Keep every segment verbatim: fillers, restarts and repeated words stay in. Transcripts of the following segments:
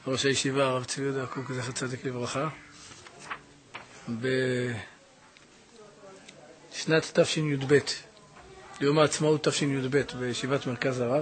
ראש הישיבה, הרב צבי יהודה קוק, זכר צדיק לברכה. בשנת תשי"ב, יום העצמאות תשי"ב, בישיבת מרכז הרב,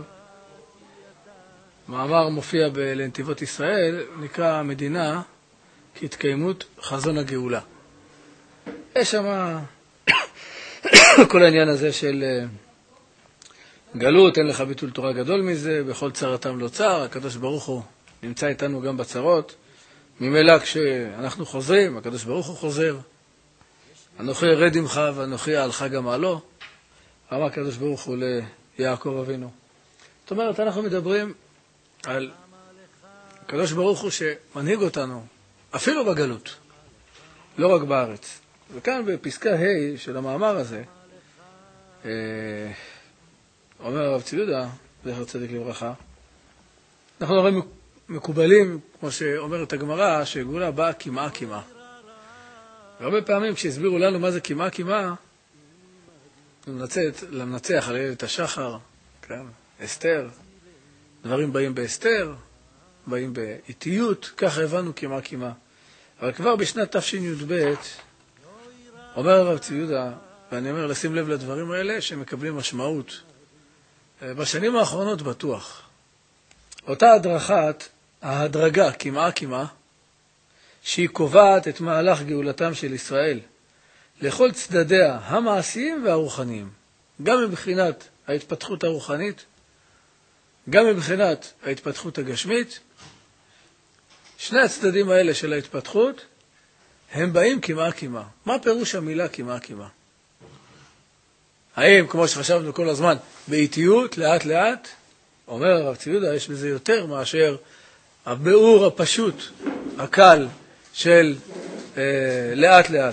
מאמר מופיע בלנתיבות ישראל, נקרא המדינה כהתקיימות חזון הגאולה. יש שם כל העניין הזה של גלות, אין לך ביטול תורה גדול מזה, בכל צרתם לא צר, הקדוש ברוך הוא נמצא איתנו גם בצרות. ממילא כשאנחנו חוזרים, הקדוש ברוך הוא חוזר. אנוכי ארד עמך ואנוכי אעלך גם עלו, אמר הקדוש ברוך הוא ליעקב אבינו. זאת אומרת, אנחנו מדברים על הקדוש ברוך הוא שמנהיג אותנו, אפילו בגלות, לא רק בארץ. וכאן בפסקה ה' של המאמר הזה, אומר הרב צבי יהודה, זכר צדיק לברכה, אנחנו הרי מקובלים, כמו שאומרת הגמרא, שגאולה באה כמעה כמעה. והרבה פעמים כשהסבירו לנו מה זה כמעה כמעה, למנצח על ילד השחר, כן? אסתר, דברים באים באסתר, באים באיטיות, ככה הבנו כמעה כמעה. אבל כבר בשנת תשי"ב, אומר הרב צבי יהודה, ואני אומר לשים לב לדברים האלה שמקבלים משמעות, בשנים האחרונות בטוח. אותה הדרכת, ההדרגה כמעה כמעה, שהיא קובעת את מהלך גאולתם של ישראל, לכל צדדיה המעשיים והרוחניים, גם מבחינת ההתפתחות הרוחנית, גם מבחינת ההתפתחות הגשמית. שני הצדדים האלה של ההתפתחות, הם באים כמעה כמעה. מה פירוש המילה כמעה כמעה? האם, כמו שחשבנו כל הזמן, באיטיות, לאט לאט, אומר הרב צבי יהודה, יש בזה יותר מאשר הביאור הפשוט, הקל של אה, לאט לאט.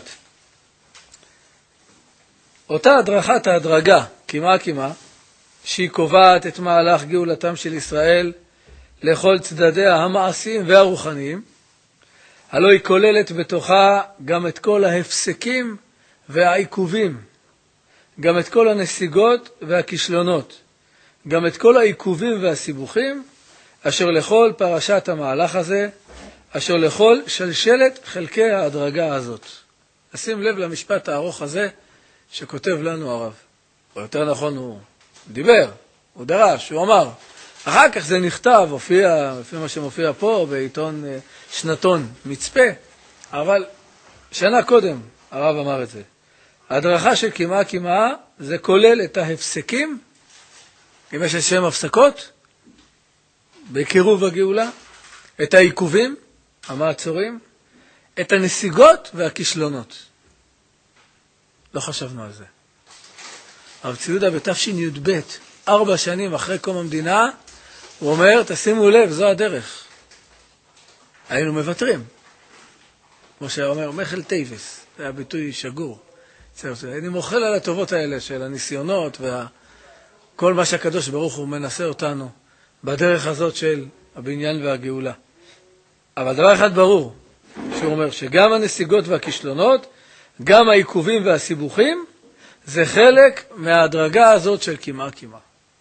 אותה הדרכת ההדרגה, כמעה כמעה, שהיא קובעת את מהלך גאולתם של ישראל לכל צדדיה המעשיים והרוחניים, הלא היא כוללת בתוכה גם את כל ההפסקים והעיכובים, גם את כל הנסיגות והכישלונות, גם את כל העיכובים והסיבוכים, אשר לכל פרשת המהלך הזה, אשר לכל שלשלת חלקי ההדרגה הזאת. נשים לב למשפט הארוך הזה שכותב לנו הרב. או יותר נכון, הוא דיבר, הוא דרש, הוא אמר. אחר כך זה נכתב, הופיע, לפי מה שמופיע פה, בעיתון שנתון מצפה, אבל שנה קודם הרב אמר את זה. ההדרכה של כמעה כמעה, זה כולל את ההפסקים, אם יש שם הפסקות, בקירוב הגאולה, את העיכובים, המעצורים, את הנסיגות והכישלונות. לא חשבנו על זה. הרב צבי יהודה בתשי"ב, ארבע שנים אחרי קום המדינה, הוא אומר, תשימו לב, זו הדרך. היינו מבטרים. כמו שאומר, מחל טייבס, זה הביטוי שגור. אני מוכל על הטובות האלה של הניסיונות וכל מה שהקדוש ברוך הוא מנסה אותנו בדרך הזאת של הבניין והגאולה. אבל דבר אחד ברור, שהוא אומר שגם הנסיגות והכישלונות, גם העיכובים והסיבוכים, זה חלק מההדרגה הזאת של כמעה כמעה.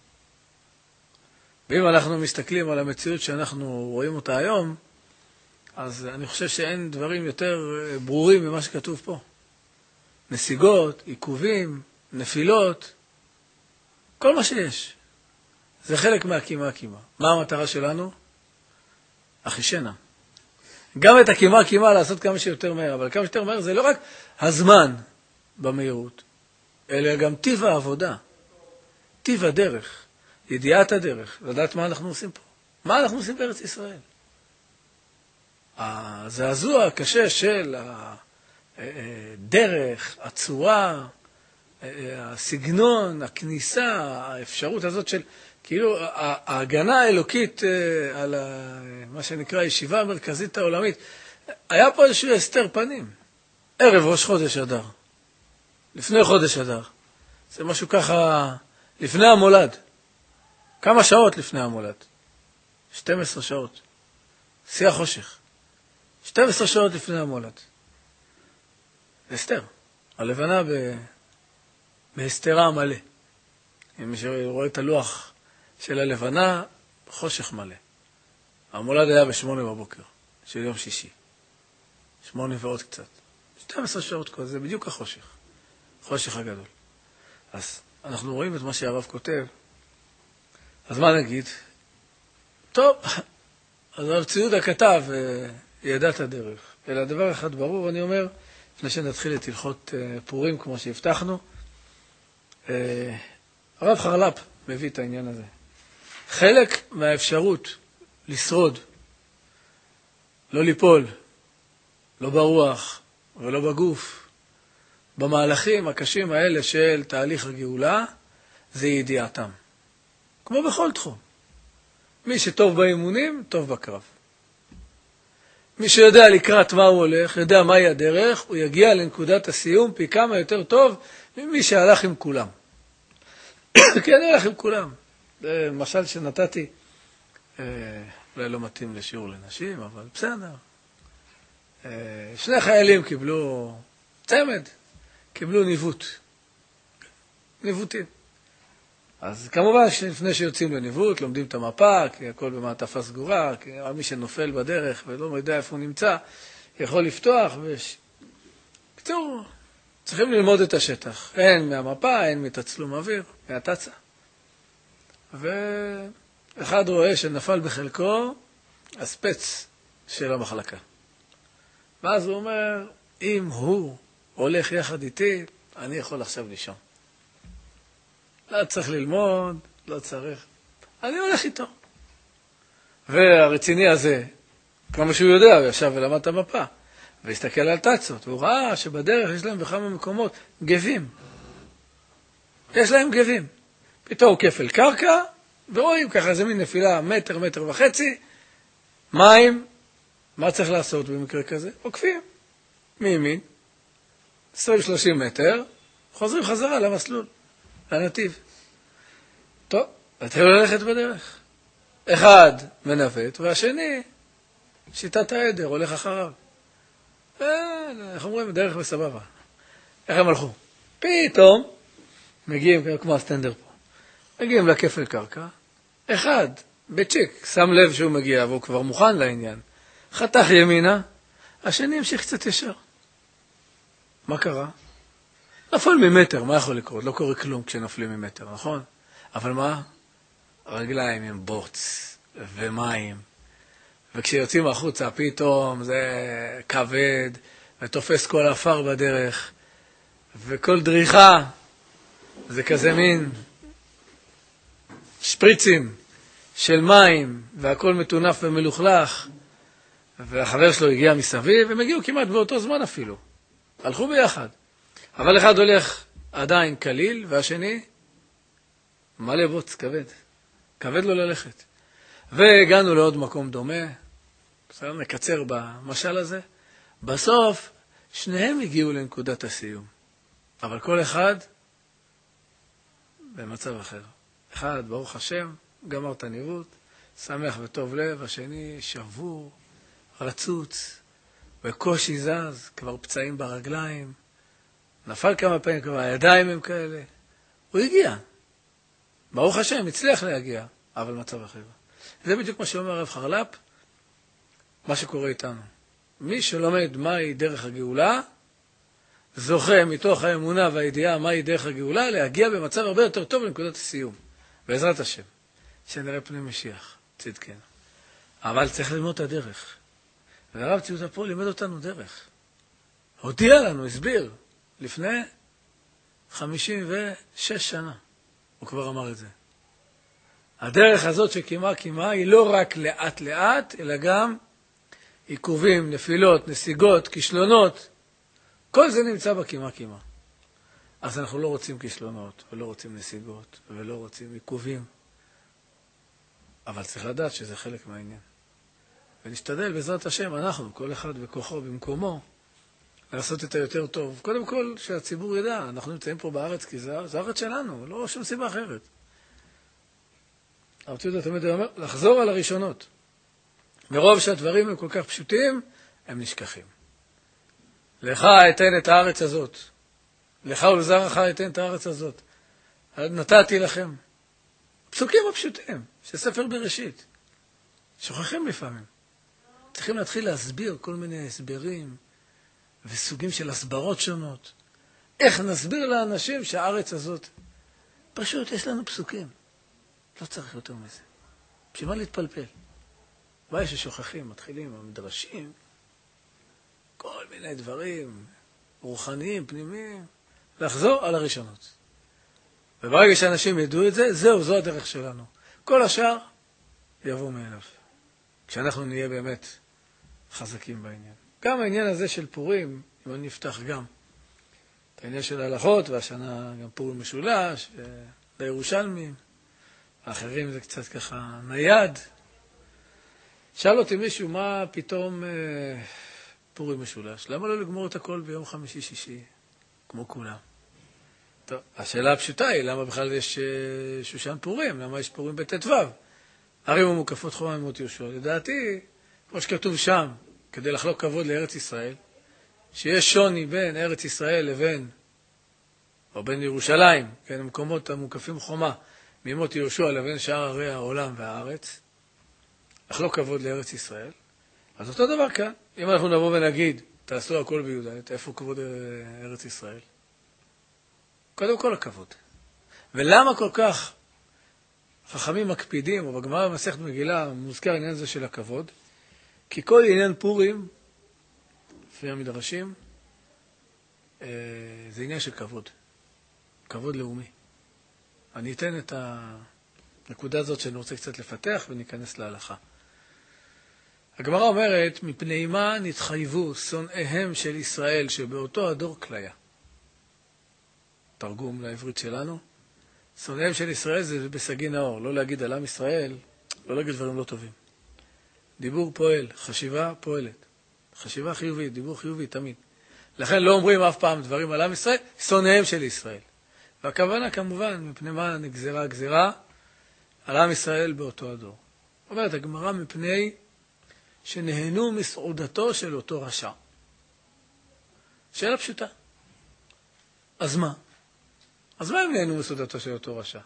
ואם אנחנו מסתכלים על המציאות שאנחנו רואים אותה היום, אז אני חושב שאין דברים יותר ברורים ממה שכתוב פה. נסיגות, עיכובים, נפילות, כל מה שיש. זה חלק מהכמעה כמעה. מה המטרה שלנו? אחישנה. גם את הכמעה כמעה לעשות כמה שיותר מהר, אבל כמה שיותר מהר זה לא רק הזמן במהירות, אלא גם טיב העבודה, טיב הדרך, ידיעת הדרך, לדעת מה אנחנו עושים פה. מה אנחנו עושים בארץ ישראל? הזעזוע הקשה של הדרך, הצורה, הסגנון, הכניסה, האפשרות הזאת של, כאילו, ההגנה האלוקית על מה שנקרא ישיבה המרכזית העולמית, היה פה איזשהו הסתר פנים. ערב ראש חודש אדר, לפני חודש אדר. זה משהו ככה, לפני המולד. כמה שעות לפני המולד? שתים עשרה שעות. שיא החושך. שתים עשרה שעות לפני המולד. הסתר. הלבנה ב... בהסתרה מלא. אם מישהו רואה את הלוח של הלבנה, חושך מלא. המולד היה בשמונה בבוקר, של יום שישי. שמונה ועוד קצת. שתים עשרה שעות כל זה, בדיוק החושך. חושך הגדול. אז אנחנו רואים את מה שהרב כותב. אז מה נגיד? טוב, אז הרב ציודה כתב, ידע את הדרך. אלא דבר אחד ברור, אני אומר, לפני שנתחיל את הלכות פורים, כמו שהבטחנו, הרב חרל"פ מביא את העניין הזה. חלק מהאפשרות לשרוד, לא ליפול, לא ברוח ולא בגוף, במהלכים הקשים האלה של תהליך הגאולה, זה ידיעתם. כמו בכל תחום. מי שטוב באימונים, טוב בקרב. מי שיודע לקראת מה הוא הולך, יודע מהי הדרך, הוא יגיע לנקודת הסיום פי כמה יותר טוב ממי שהלך עם כולם. כי אני הולך עם כולם. זה משל שנתתי, אולי לא מתאים לשיעור לנשים, אבל בסדר. שני חיילים קיבלו צמד, קיבלו ניווט. ניווטים. אז כמובן שלפני שיוצאים לניווט, לומדים את המפה, כי הכל במעטפה סגורה, כי מי שנופל בדרך ולא יודע איפה הוא נמצא, יכול לפתוח. וש... קצור, צריכים ללמוד את השטח. אין מהמפה, אין מתצלום אוויר, מהתצה. ואחד רואה שנפל בחלקו הספץ של המחלקה. ואז הוא אומר, אם הוא הולך יחד איתי, אני יכול עכשיו לישון. לא צריך ללמוד, לא צריך. אני הולך איתו. והרציני הזה, כמה שהוא יודע, הוא ישב ולמד את המפה, והסתכל על תצות, והוא ראה שבדרך יש להם בכמה מקומות גבים. יש להם גבים. פתאום כפל קרקע, ורואים ככה זה מין נפילה מטר, מטר וחצי, מים, מה צריך לעשות במקרה כזה? עוקפים. מימין, עשרים שלושים מטר, חוזרים חזרה למסלול, לנתיב. טוב, אתם ללכת בדרך. אחד מנווט, והשני, שיטת העדר, הולך אחריו. איך אומרים? דרך בסבבה. איך הם הלכו? פתאום, מגיעים כמו הסטנדר פה, מגיעים לכפל קרקע, אחד, בצ'יק, שם לב שהוא מגיע, והוא כבר מוכן לעניין, חתך ימינה, השני המשיך קצת ישר. מה קרה? נפל ממטר, מה יכול לקרות? לא קורה כלום כשנפלים ממטר, נכון? אבל מה? רגליים עם בוץ ומים, וכשיוצאים החוצה פתאום זה כבד, ותופס כל אפר בדרך, וכל דריכה זה כזה מין שפריצים של מים, והכל מטונף ומלוכלך, והחבר שלו הגיע מסביב, והם הגיעו כמעט באותו זמן אפילו. הלכו ביחד. אבל אחד הולך עדיין קליל, והשני מלא בוץ, כבד. כבד לו ללכת. והגענו לעוד מקום דומה, בסדר, נקצר במשל הזה. בסוף, שניהם הגיעו לנקודת הסיום. אבל כל אחד במצב אחר. אחד, ברוך השם, גמר את הניווט, שמח וטוב לב, השני שבור, רצוץ, בקושי זז, כבר פצעים ברגליים, נפל כמה פעמים, כבר הידיים הם כאלה. הוא הגיע. ברוך השם, הצליח להגיע, אבל מצב אחר. זה בדיוק מה שאומר הרב חרל"פ, מה שקורה איתנו. מי שלומד מהי דרך הגאולה, זוכה מתוך האמונה והידיעה מהי דרך הגאולה, להגיע במצב הרבה יותר טוב לנקודת הסיום. בעזרת השם. שנראה פני משיח, צדקנו. אבל צריך ללמוד את הדרך. והרב ציודה פה לימד אותנו דרך. הודיע לנו, הסביר, לפני חמישים ושש שנה. הוא כבר אמר את זה. הדרך הזאת שקימה קימה היא לא רק לאט לאט, אלא גם עיכובים, נפילות, נסיגות, כישלונות. כל זה נמצא בקימה קימה. אז אנחנו לא רוצים כישלונות, ולא רוצים נסיגות, ולא רוצים עיכובים. אבל צריך לדעת שזה חלק מהעניין. ונשתדל בעזרת השם, אנחנו, כל אחד בכוחו, במקומו, לעשות את היותר טוב. קודם כל, שהציבור ידע, אנחנו נמצאים פה בארץ, כי זה, זה הארץ שלנו, לא שום סיבה אחרת. הרב ציודה תמיד אומר, לחזור על הראשונות. מרוב שהדברים הם כל כך פשוטים, הם נשכחים. לך אתן את הארץ הזאת. לך ולזרעך אתן את הארץ הזאת. נתתי לכם. פסוקים הפשוטים, של ספר בראשית. שוכחים לפעמים. צריכים להתחיל להסביר כל מיני הסברים וסוגים של הסברות שונות. איך נסביר לאנשים שהארץ הזאת, פשוט יש לנו פסוקים. לא צריך יותר מזה. בשביל מה להתפלפל? בעיה ששוכחים, מתחילים המדרשים, כל מיני דברים רוחניים, פנימיים, לחזור על הראשונות. וברגע שאנשים ידעו את זה, זהו, זו הדרך שלנו. כל השאר יבוא מאליו. כשאנחנו נהיה באמת חזקים בעניין. גם העניין הזה של פורים, אם אני נפתח גם את העניין של ההלכות, והשנה גם פורים משולש, לירושלמים, האחרים זה קצת ככה נייד. שאל אותי מישהו, מה פתאום אה, פורים משולש? למה לא לגמור את הכל ביום חמישי-שישי, כמו כולם? טוב, השאלה הפשוטה היא, למה בכלל יש אה, שושן פורים? למה יש פורים בט"ו? ערים ומוקפות חומה ממות יהושע. לדעתי, כמו שכתוב שם, כדי לחלוק כבוד לארץ ישראל, שיש שוני בין ארץ ישראל לבין, או בין ירושלים, כן, המקומות המוקפים חומה, ממות יהושע לבין שאר ערי העולם והארץ, לחלוק כבוד לארץ ישראל. אז אותו דבר כאן, אם אנחנו נבוא ונגיד, תעשו הכל ביהודה, איפה כבוד ארץ ישראל? קודם כל הכבוד. ולמה כל כך חכמים מקפידים, או בגמרא במסכת מגילה מוזכר העניין הזה של הכבוד? כי כל עניין פורים, לפי המדרשים, זה עניין של כבוד. כבוד לאומי. אני אתן את הנקודה הזאת שאני רוצה קצת לפתח וניכנס להלכה. הגמרא אומרת, מפני מה נתחייבו שונאיהם של ישראל שבאותו הדור כליה. תרגום לעברית שלנו. שונאיהם של ישראל זה בסגי נאור, לא להגיד על עם ישראל, לא להגיד דברים לא טובים. דיבור פועל, חשיבה פועלת. חשיבה חיובית, דיבור חיובי תמיד. לכן לא אומרים אף פעם דברים על עם ישראל, שונאיהם של ישראל. והכוונה כמובן, מפני מה נגזרה גזירה, על עם ישראל באותו הדור. אומרת הגמרא מפני שנהנו מסעודתו של אותו רשע. שאלה פשוטה. אז מה? אז מה הם נהנו מסעודתו של אותו רשע?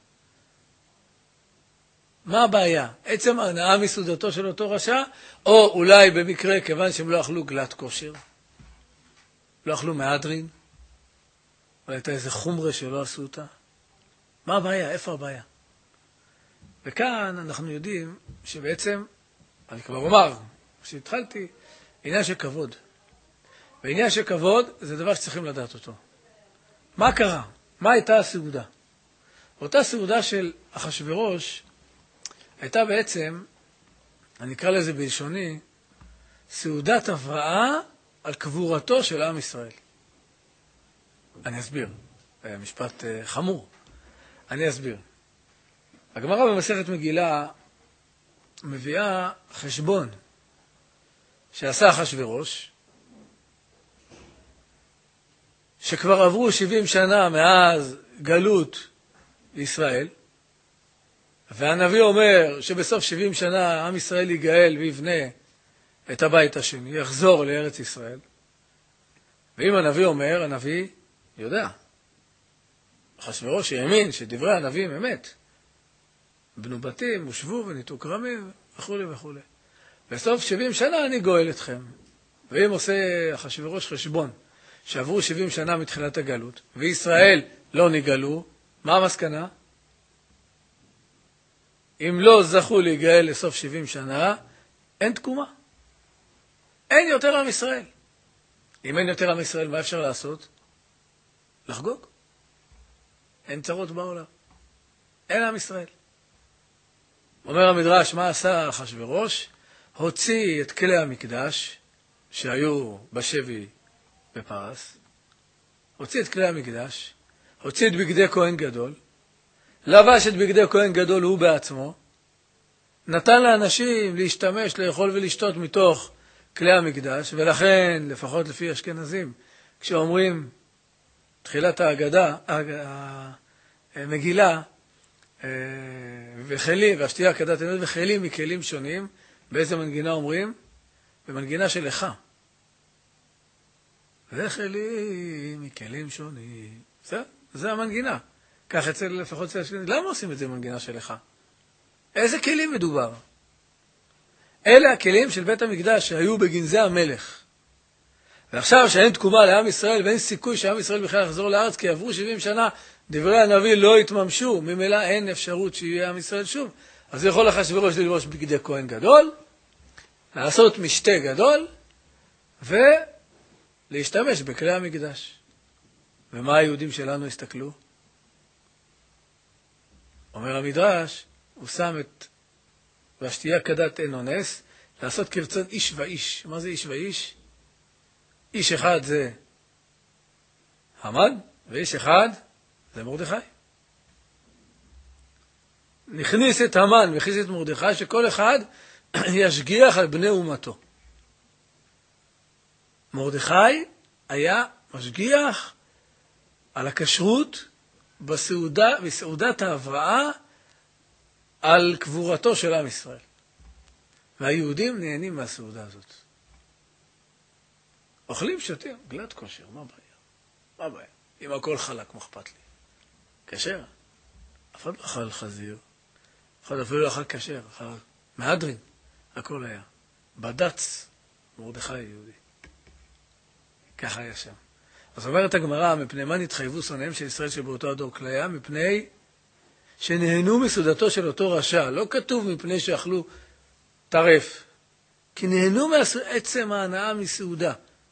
מה הבעיה? עצם ההנאה מסעודתו של אותו רשע, או אולי במקרה כיוון שהם לא אכלו גלת כושר, לא אכלו מהדרין, אבל הייתה איזה חומרה שלא עשו אותה. מה הבעיה? איפה הבעיה? וכאן אנחנו יודעים שבעצם, אני כבר אומר, כשהתחלתי, עניין של כבוד. ועניין של כבוד זה דבר שצריכים לדעת אותו. מה קרה? מה הייתה הסעודה? אותה סעודה של אחשוורוש הייתה בעצם, אני אקרא לזה בלשוני, סעודת הבראה על קבורתו של עם ישראל. אני אסביר. משפט חמור. אני אסביר. הגמרא במסכת מגילה מביאה חשבון שעשה אחשוורוש, שכבר עברו שבעים שנה מאז גלות ישראל, והנביא אומר שבסוף שבעים שנה עם ישראל יגאל ויבנה את הבית השני, יחזור לארץ ישראל. ואם הנביא אומר, הנביא יודע. אחשוורוש האמין שדברי הנביא הם אמת. בנו בתים, הושבו וניתו כרמים וכו' וכו'. בסוף שבעים שנה אני גואל אתכם. ואם עושה אחשוורוש חשבון שעברו שבעים שנה מתחילת הגלות, וישראל לא נגאלו, מה המסקנה? אם לא זכו להיגאל לסוף שבעים שנה, אין תקומה. אין יותר עם ישראל. אם אין יותר עם ישראל, מה אפשר לעשות? לחגוג. אין צרות בעולם. אין עם ישראל. אומר המדרש, מה עשה אחשוורוש? הוציא את כלי המקדש שהיו בשבי בפרס, הוציא את כלי המקדש, הוציא את בגדי כהן גדול, לבש את בגדי כהן גדול הוא בעצמו, נתן לאנשים להשתמש, לאכול ולשתות מתוך כלי המקדש, ולכן, לפחות לפי אשכנזים, כשאומרים תחילת ההגדה, המגילה, וכלים, והשתייה כדת עינות וכלים מכלים שונים, באיזה מנגינה אומרים? במנגינה של לך. וכלים מכלים שונים. זה, זה המנגינה. כך אצל, לפחות אצל השכנזים. למה עושים את זה במנגינה של לך? איזה כלים מדובר? אלה הכלים של בית המקדש שהיו בגנזי המלך. ועכשיו שאין תקומה לעם ישראל ואין סיכוי שעם ישראל בכלל יחזור לארץ, כי עברו שבעים שנה, דברי הנביא לא התממשו, ממילא אין אפשרות שיהיה עם ישראל שוב. אז יכול אחשוורוש ללבוש בגדי כהן גדול, לעשות משתה גדול, ולהשתמש בכלי המקדש. ומה היהודים שלנו הסתכלו? אומר המדרש, הוא שם את והשתייה כדת אין אונס, לעשות כרצון איש ואיש. מה זה איש ואיש? איש אחד זה המן, ואיש אחד זה מרדכי. נכניס את המן והכניס את מרדכי, שכל אחד ישגיח על בני אומתו. מרדכי היה משגיח על הכשרות בסעודה, בסעודת ההבראה, על קבורתו של עם ישראל. והיהודים נהנים מהסעודה הזאת. אוכלים, שותים, גלת כושר, מה בעיה? מה בעיה? אם הכל חלק, מה אכפת לי? כשר? אף אחד לא אכל חזיר, אף אחד אפילו לא אכל כשר, אכל מהדרין, הכל היה. בדץ, מרדכי יהודי. ככה היה שם. אז אומרת הגמרא, מפני מה נתחייבו שונאיהם של ישראל שבאותו הדור כליה? מפני שנהנו מסעודתו של אותו רשע. לא כתוב מפני שאכלו טרף, כי נהנו מעצם ההנאה מסעודה,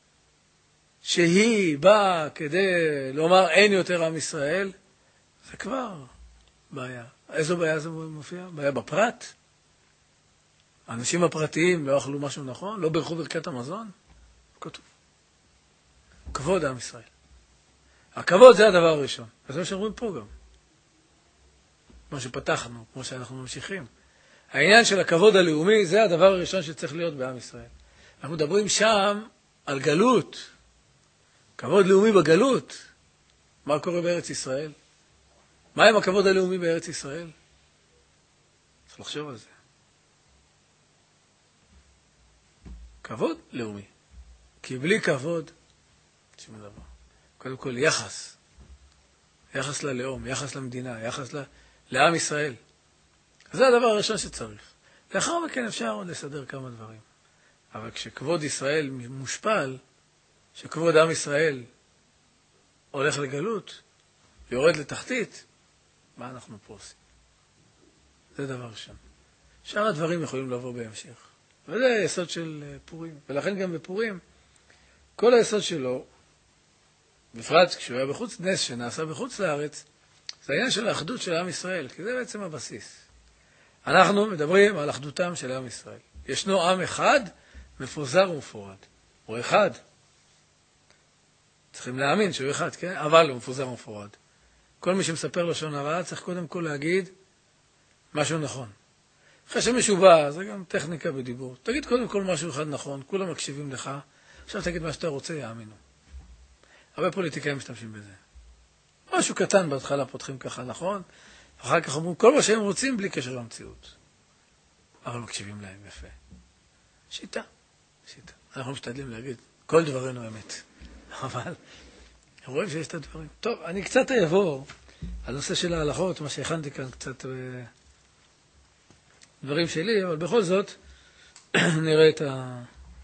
שהיא באה כדי לומר אין יותר עם ישראל. זה כבר בעיה. איזו בעיה זה מופיע? בעיה בפרט? האנשים הפרטיים לא אכלו משהו נכון? לא ברכו ברכת המזון? כתוב. כבוד עם ישראל. הכבוד זה הדבר הראשון. אז מה שאומרים פה גם. כמו שפתחנו, כמו שאנחנו ממשיכים. העניין של הכבוד הלאומי זה הדבר הראשון שצריך להיות בעם ישראל. אנחנו מדברים שם על גלות. כבוד לאומי בגלות. מה קורה בארץ ישראל? מה עם הכבוד הלאומי בארץ ישראל? צריך לחשוב על זה. כבוד לאומי. כי בלי כבוד, שום דבר. קודם כל יחס. יחס ללאום, יחס למדינה, יחס ל... לעם ישראל. זה הדבר הראשון שצריך. לאחר מכן אפשר עוד לסדר כמה דברים. אבל כשכבוד ישראל מושפל, שכבוד עם ישראל הולך לגלות, יורד לתחתית, מה אנחנו פה עושים? זה דבר ראשון. שאר הדברים יכולים לבוא בהמשך. וזה היסוד של פורים. ולכן גם בפורים, כל היסוד שלו, בפרט כשהוא היה בחוץ, נס שנעשה בחוץ לארץ, זה העניין של האחדות של עם ישראל, כי זה בעצם הבסיס. אנחנו מדברים על אחדותם של עם ישראל. ישנו עם אחד, מפוזר ומפורד. הוא אחד. צריכים להאמין שהוא אחד, כן? אבל הוא מפוזר ומפורד. כל מי שמספר לשון הרע צריך קודם כל להגיד משהו נכון. אחרי שמישהו בא, זה גם טכניקה בדיבור. תגיד קודם כל משהו אחד נכון, כולם מקשיבים לך, עכשיו תגיד מה שאתה רוצה, יאמינו. הרבה פוליטיקאים משתמשים בזה. משהו קטן בהתחלה פותחים ככה נכון, אחר כך אומרים כל מה שהם רוצים בלי קשר למציאות. אבל מקשיבים להם יפה. שיטה, שיטה. אנחנו משתדלים להגיד, כל דברנו אמת. אבל רואים שיש את הדברים. טוב, אני קצת אעבור על נושא של ההלכות, מה שהכנתי כאן קצת דברים שלי, אבל בכל זאת נראה את ה...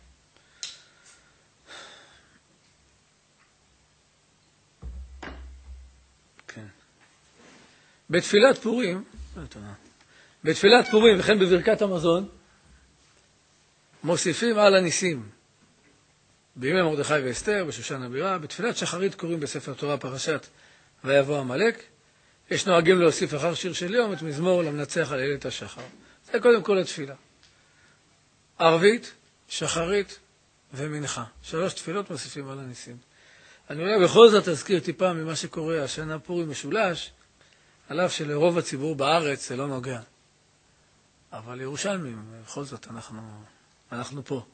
כן. בתפילת פורים, בתפילת פורים וכן בברכת המזון, מוסיפים על הניסים. בימי מרדכי ואסתר, בשושן הבירה, בתפילת שחרית קוראים בספר תורה פרשת ויבוא עמלק. יש נוהגים להוסיף אחר שיר של יום את מזמור למנצח על איילת השחר. זה קודם כל התפילה. ערבית, שחרית ומנחה. שלוש תפילות מוסיפים על הניסים. אני אולי בכל זאת אזכיר טיפה ממה שקורה השנה פורים משולש, על אף שלרוב הציבור בארץ זה לא נוגע. אבל ירושלמים, בכל זאת אנחנו, אנחנו פה.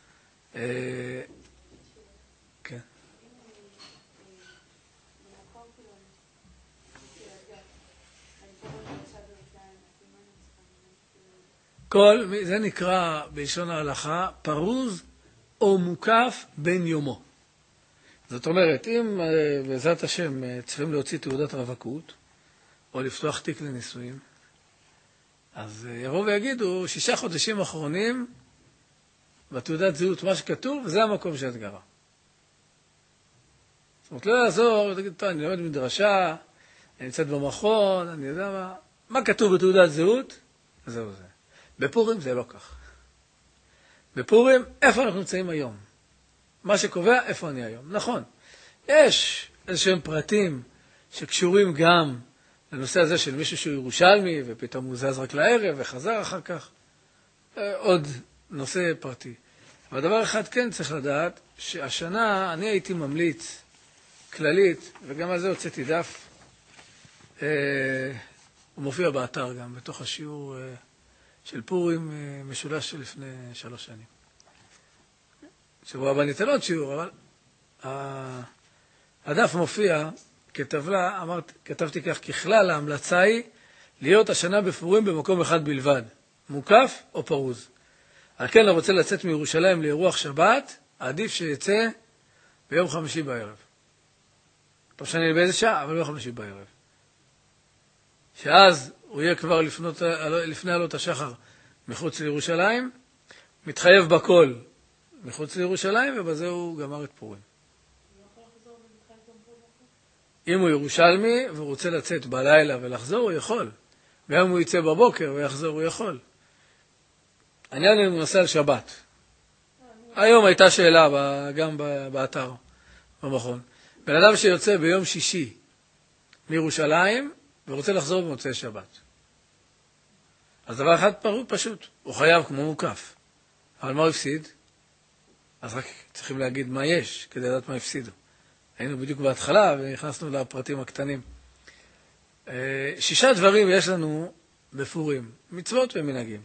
כן. כל, זה נקרא בלשון ההלכה פרוז או מוקף בין יומו. זאת אומרת, אם בעזרת השם צריכים להוציא תעודת רווקות או לפתוח תיק לנישואים, אז יבואו ויגידו, שישה חודשים אחרונים בתעודת זהות מה שכתוב, זה המקום שאת גרה. זאת אומרת, לא יעזור, תגיד, טוב, אני לומד מדרשה, אני נמצאת במכון, אני יודע מה, מה כתוב בתעודת זהות? זהו זה. בפורים זה לא כך. בפורים, איפה אנחנו נמצאים היום? מה שקובע, איפה אני היום. נכון, יש איזשהם פרטים שקשורים גם לנושא הזה של מישהו שהוא ירושלמי, ופתאום הוא זז רק לערב וחזר אחר כך. עוד נושא פרטי. אבל דבר אחד כן צריך לדעת, שהשנה אני הייתי ממליץ כללית, וגם על זה הוצאתי דף, אה, הוא מופיע באתר גם, בתוך השיעור אה, של פורים אה, משולש של לפני שלוש שנים. שבוע הבא ניתן עוד שיעור, אבל אה, הדף מופיע כטבלה, אמרת, כתבתי כך, ככלל ההמלצה היא להיות השנה בפורים במקום אחד בלבד, מוקף או פרוז. על כן, אני רוצה לצאת מירושלים לאירוח שבת, עדיף שיצא ביום חמישי בערב. לא משנה לי באיזה שעה, אבל ביום חמישי בערב. שאז הוא יהיה כבר לפנות, לפני עלות השחר מחוץ לירושלים, מתחייב בכל מחוץ לירושלים, ובזה הוא גמר את פורים. אם הוא ירושלמי והוא רוצה לצאת בלילה ולחזור, הוא יכול. גם אם הוא יצא בבוקר ויחזור, הוא יכול. העניין הוא נושא על שבת. היום הייתה שאלה גם באתר, במכון. בן אדם שיוצא ביום שישי מירושלים ורוצה לחזור במוצאי שבת. אז דבר אחד פשוט, הוא חייב כמו מוקף. אבל מה הוא הפסיד? אז רק צריכים להגיד מה יש, כדי לדעת מה הפסידו. היינו בדיוק בהתחלה ונכנסנו לפרטים הקטנים. שישה דברים יש לנו בפורים, מצוות ומנהגים.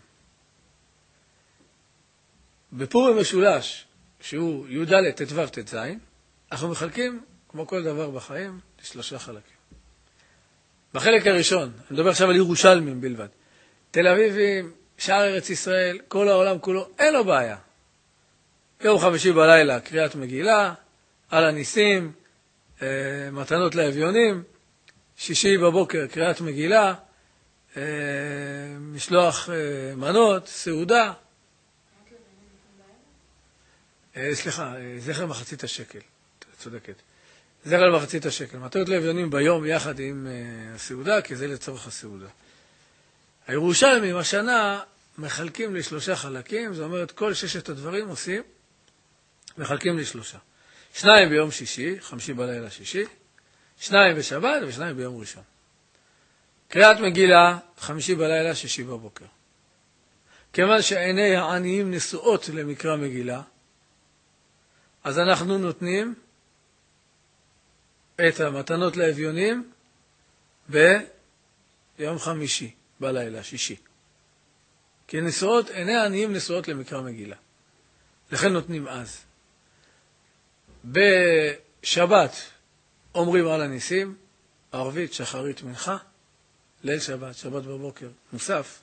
בפורים משולש, שהוא י"ד ט"ו ט"ז, אנחנו מחלקים, כמו כל דבר בחיים, לשלושה חלקים. בחלק הראשון, אני מדבר עכשיו על ירושלמים בלבד. תל אביבים, שער ארץ ישראל, כל העולם כולו, אין לו בעיה. יום חמישי בלילה, קריאת מגילה, על הניסים, אה, מתנות לאביונים, שישי בבוקר, קריאת מגילה, אה, משלוח אה, מנות, סעודה. אה, סליחה, אה, זכר מחצית השקל, צודקת. זכר מחצית השקל. מתנות לאביונים ביום יחד עם אה, הסעודה, כי זה לצורך הסעודה. הירושלמים השנה מחלקים לשלושה חלקים, זאת אומרת כל ששת הדברים עושים, מחלקים לשלושה. שניים ביום שישי, חמישי בלילה שישי, שניים בשבת ושניים ביום ראשון. קריאת מגילה, חמישי בלילה, שישי בבוקר. כיוון שעיני העניים נשואות למקרא מגילה, אז אנחנו נותנים את המתנות לאביונים ביום חמישי בלילה, שישי. כי נשואות, עיני העניים נשואות למקרא מגילה. לכן נותנים אז. בשבת אומרים על הניסים, ערבית, שחרית, מנחה, ליל שבת, שבת בבוקר, מוסף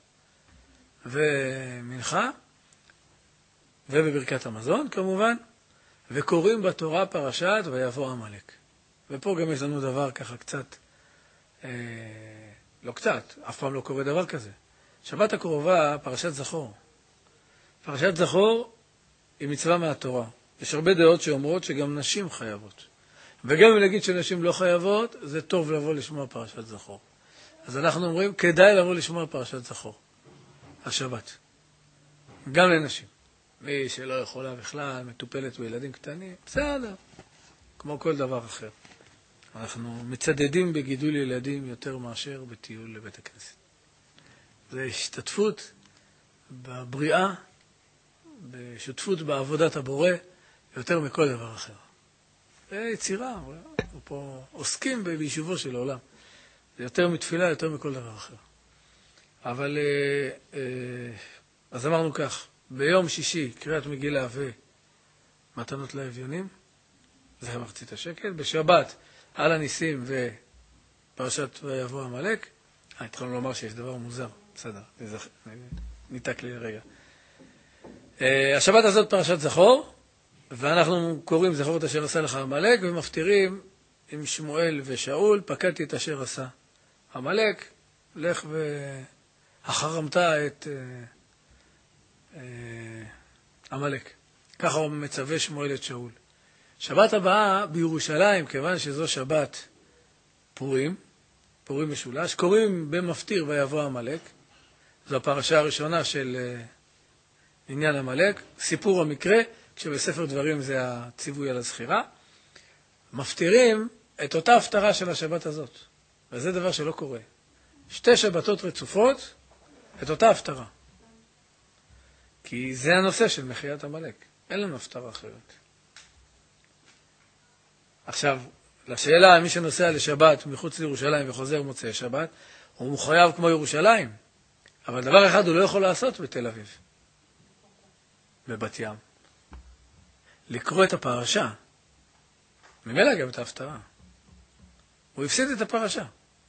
ומנחה, ובברכת המזון כמובן, וקוראים בתורה פרשת ויבוא עמלק. ופה גם יש לנו דבר ככה קצת, אה, לא קצת, אף פעם לא קורה דבר כזה. שבת הקרובה, פרשת זכור. פרשת זכור היא מצווה מהתורה. יש הרבה דעות שאומרות שגם נשים חייבות. וגם אם נגיד שנשים לא חייבות, זה טוב לבוא לשמוע פרשת זכור. אז אנחנו אומרים, כדאי לבוא לשמוע פרשת זכור. השבת. גם לנשים. מי שלא יכולה בכלל, מטופלת בילדים קטנים, בסדר. כמו כל דבר אחר. אנחנו מצדדים בגידול ילדים יותר מאשר בטיול לבית הכנסת. זה השתתפות בבריאה, בשותפות בעבודת הבורא, יותר מכל דבר אחר. זה יצירה, אנחנו פה עוסקים ביישובו של העולם. זה יותר מתפילה, יותר מכל דבר אחר. אבל, אז אמרנו כך, ביום שישי, קריאת מגילה ומתנות לאביונים, זה מחצית השקל. בשבת, על הניסים ופרשת ויבוא עמלק. אה, התחלנו לומר שיש דבר מוזר. בסדר, ניתק לי לרגע. השבת הזאת פרשת זכור, ואנחנו קוראים זכור את אשר עשה לך עמלק, ומפטירים עם שמואל ושאול, פקדתי את אשר עשה עמלק, לך והחרמת את עמלק. ככה הוא מצווה שמואל את שאול. שבת הבאה בירושלים, כיוון שזו שבת פורים, פורים משולש, קוראים במפטיר ויבוא עמלק. זו הפרשה הראשונה של uh, עניין עמלק. סיפור המקרה, כשבספר דברים זה הציווי על הזכירה. מפטירים את אותה הפטרה של השבת הזאת. וזה דבר שלא קורה. שתי שבתות רצופות, את אותה הפטרה. כי זה הנושא של מחיית עמלק. אין לנו הפטרה אחרת. עכשיו, לשאלה, מי שנוסע לשבת מחוץ לירושלים וחוזר מוצאי שבת, הוא מחויב כמו ירושלים. אבל דבר אחד הוא לא יכול לעשות בתל אביב. בבת ים. לקרוא את הפרשה. ממילא גם את ההפטרה. הוא הפסיד את הפרשה.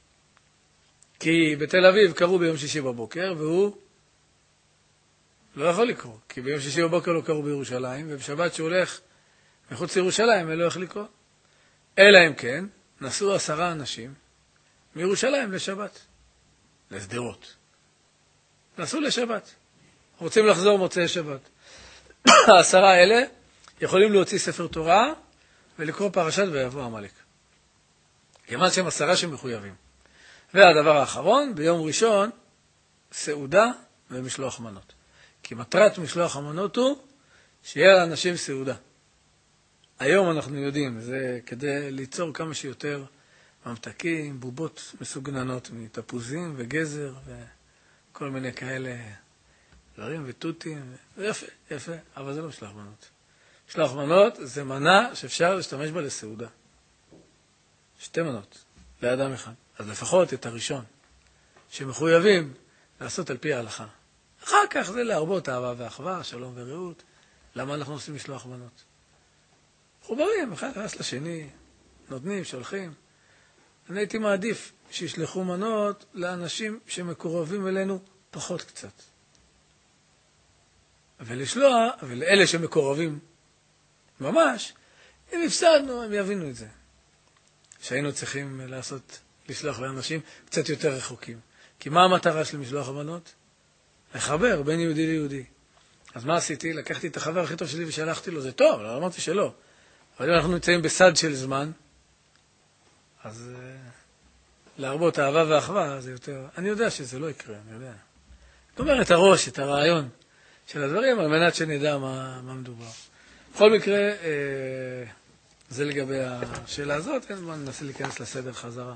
כי בתל אביב קראו ביום שישי בבוקר, והוא לא יכול לקרוא. כי ביום שישי בבוקר לא קראו בירושלים, ובשבת שהוא הולך מחוץ לירושלים, אין לו איך לקרוא. אלא אם כן, נסעו עשרה אנשים מירושלים לשבת. לסדרות. נסעו לשבת. רוצים לחזור מוצאי שבת. העשרה האלה יכולים להוציא ספר תורה ולקרוא פרשת ויבוא עמלק. כיוון שהם עשרה שמחויבים. והדבר האחרון, ביום ראשון, סעודה ומשלוח מנות. כי מטרת משלוח המנות הוא שיהיה לאנשים סעודה. היום אנחנו יודעים, זה כדי ליצור כמה שיותר ממתקים, בובות מסוגננות מתפוזים וגזר וכל מיני כאלה דברים וטוטים. יפה, יפה, אבל זה לא משלוח מנות. משלוח מנות זה מנה שאפשר להשתמש בה לסעודה. שתי מנות, לאדם אחד. אז לפחות את הראשון, שמחויבים לעשות על פי ההלכה. אחר כך זה להרבות אהבה ואחווה, שלום ורעות. למה אנחנו עושים משלוח מנות? חוברים, אחד רס לשני, נותנים, שולחים. אני הייתי מעדיף שישלחו מנות לאנשים שמקורבים אלינו פחות קצת. ולשלוח, ולאלה שמקורבים ממש, אם הפסדנו, הם יבינו את זה. שהיינו צריכים לעשות, לשלוח לאנשים קצת יותר רחוקים. כי מה המטרה של משלוח המנות? לחבר בין יהודי ליהודי. אז מה עשיתי? לקחתי את החבר הכי טוב שלי ושלחתי לו. זה טוב, לא אמרתי שלא. אבל אם אנחנו נמצאים בסד של זמן, אז uh, להרבות אהבה ואחווה זה יותר... אני יודע שזה לא יקרה, אני יודע. זאת אומרת, הראש, את הרעיון של הדברים, על מנת שנדע מה, מה מדובר. בכל מקרה, uh, זה לגבי השאלה הזאת, כן, בוא ננסה להיכנס לסדר חזרה.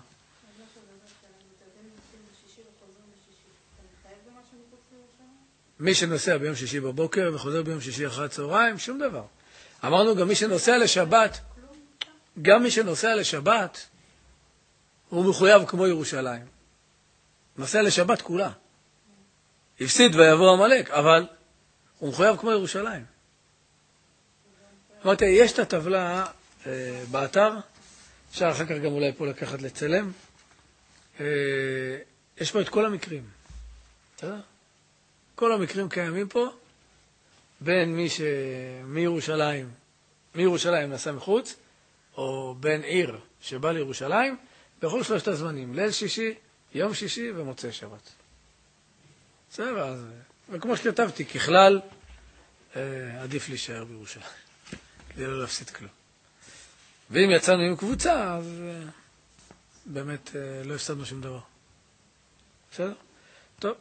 מי שנוסע ביום שישי בבוקר וחוזר ביום שישי אחרי הצהריים, שום דבר. אמרנו גם מי שנוסע לשבת, גם מי שנוסע לשבת, הוא מחויב כמו ירושלים. נוסע לשבת כולה. הפסיד ויבוא עמלק, אבל הוא מחויב כמו ירושלים. אמרתי, יש את הטבלה אה, באתר, אפשר אחר כך גם אולי פה לקחת לצלם. אה, יש פה את כל המקרים. בסדר? כל המקרים קיימים פה, בין מי ש... מירושלים, מירושלים נסע מחוץ, או בין עיר שבא לירושלים, בכל שלושת הזמנים, ליל שישי, יום שישי ומוצאי שבת. בסדר, אז... וכמו שכתבתי, ככלל, אה, עדיף להישאר בירושלים, כדי לא להפסיד כלום. ואם יצאנו עם קבוצה, אז אה, באמת אה, לא הפסדנו שום דבר. בסדר? טוב.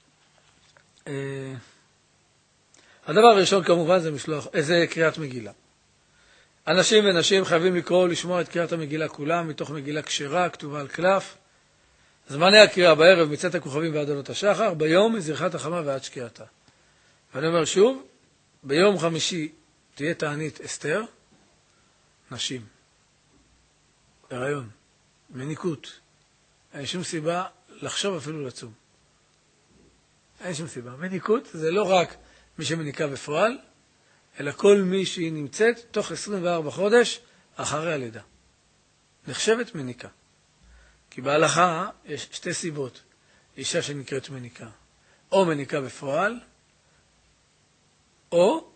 הדבר הראשון כמובן זה משלוח, זה קריאת מגילה. אנשים ונשים חייבים לקרוא ולשמוע את קריאת המגילה כולה, מתוך מגילה כשרה, כתובה על קלף. זמני הקריאה בערב מצאת הכוכבים ועד עלות השחר, ביום מזרחת החמה ועד שקיעתה. ואני אומר שוב, ביום חמישי תהיה תענית אסתר, נשים, הריון, מניקות. אין שום סיבה לחשוב אפילו לצום. אין שום סיבה. מניקות זה לא רק מי שמניקה בפועל, אלא כל מי שהיא נמצאת תוך עשרים וארבעה חודש אחרי הלידה. נחשבת מניקה. כי בהלכה יש שתי סיבות. אישה שנקראת מניקה. או מניקה בפועל, או,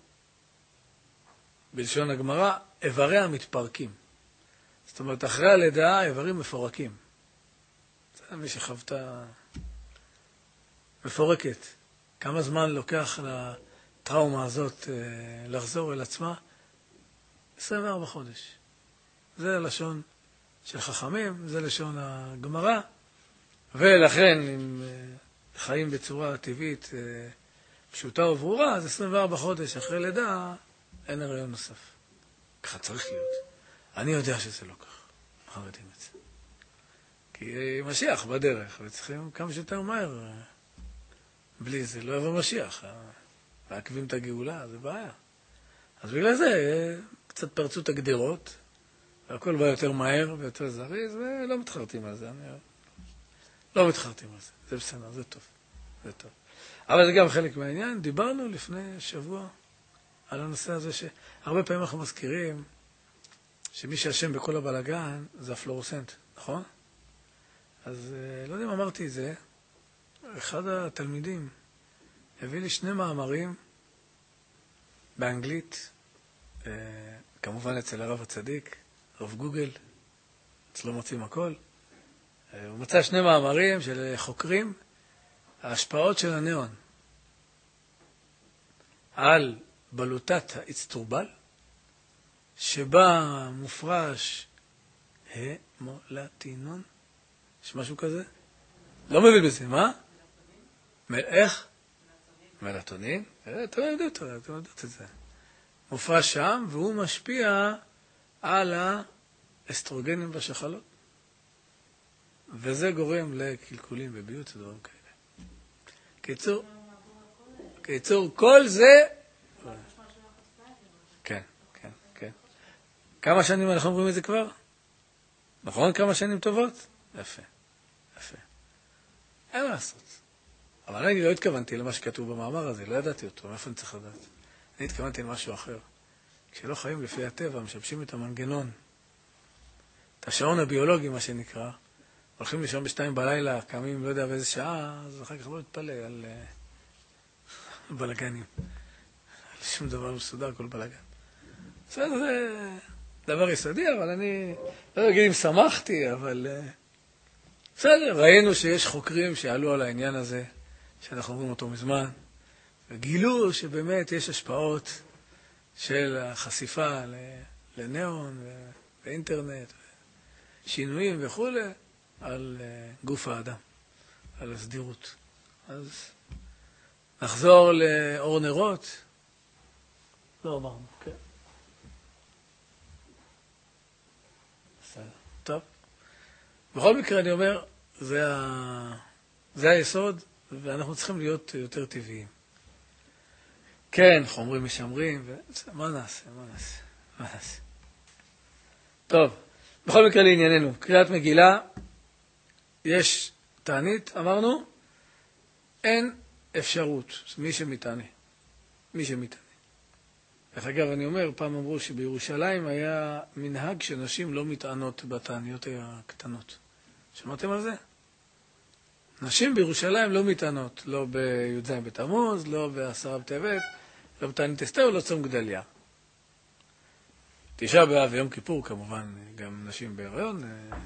בלשון הגמרא, איבריה מתפרקים. זאת אומרת, אחרי הלידה האיברים מפורקים. זה מי שחוותה... מפורקת. כמה זמן לוקח הטראומה הזאת לחזור אל עצמה, עשרים וארבעה חודש. זה לשון של חכמים, זה לשון הגמרא, ולכן אם חיים בצורה טבעית פשוטה וברורה, אז עשרים וארבעה חודש אחרי לידה אין הריון נוסף. ככה צריך להיות. אני יודע שזה לא כך. אנחנו יודעים את זה. כי משיח בדרך, וצריכים כמה שיותר מהר. בלי זה לא יבוא משיח. מעכבים את הגאולה, זה בעיה. אז בגלל זה קצת פרצו את הגדרות, והכל בא יותר מהר ויותר זריז, ולא מתחרטים על זה. אני לא מתחרטים על זה. זה בסדר, זה טוב. זה טוב. אבל זה גם חלק מהעניין. דיברנו לפני שבוע על הנושא הזה שהרבה פעמים אנחנו מזכירים שמי שאשם בכל הבלגן זה הפלורוסנט, נכון? אז לא יודע אם אמרתי את זה, אחד התלמידים הביא לי שני מאמרים באנגלית, כמובן אצל הרב הצדיק, רב גוגל, אצלו מוצאים הכל. הוא מצא שני מאמרים של חוקרים, ההשפעות של הניאון על בלוטת האצטרובל, שבה מופרש המולטינון, יש משהו כזה? לא מבין בזה, מה? איך? מלטונין? אתם יודעים, אתם יודעים את זה. מופרש שם, והוא משפיע על האסטרוגנים בשחלות. וזה גורם לקלקולים וביות ודברים כאלה. קיצור, קיצור, כל זה... כן, כן, כן. כמה שנים אנחנו אומרים את זה כבר? נכון? כמה שנים טובות? יפה, יפה. אין מה לעשות. אבל אני לא התכוונתי למה שכתוב במאמר הזה, לא ידעתי אותו, מאיפה אני צריך לדעת? אני התכוונתי למשהו אחר. כשלא חיים לפי הטבע, משבשים את המנגנון, את השעון הביולוגי, מה שנקרא, הולכים לישון בשתיים בלילה, קמים לא יודע באיזה שעה, אז אחר כך לא מתפלא על uh, בלגנים. על שום דבר מסודר, כל בלגן. זה דבר יסודי, אבל אני לא אגיד אם שמחתי, אבל uh, בסדר, ראינו שיש חוקרים שעלו על העניין הזה, שאנחנו אומרים אותו מזמן, וגילו שבאמת יש השפעות של החשיפה לניאון ואינטרנט, שינויים וכו', על גוף האדם, על הסדירות. אז נחזור לאור נרות. לא אמרנו, כן. בסדר, טוב. בכל מקרה אני אומר, זה, ה... זה היסוד, ואנחנו צריכים להיות יותר טבעיים. כן, חומרים משמרים, ו... מה נעשה, מה נעשה, מה נעשה. טוב, בכל מקרה לענייננו, קריאת מגילה, יש תענית, אמרנו, אין אפשרות, מי שמתענה, מי שמתענה. דרך אגב, אני אומר, פעם אמרו שבירושלים היה מנהג שנשים לא מתענות בתעניות הקטנות. שמעתם על זה? נשים בירושלים לא מתענות, לא בי"ז בתמוז, לא בעשרה בטבת, לא בתענית אסתר, לא צום גדליה. תשעה באב ויום כיפור, כמובן, גם נשים בהיריון,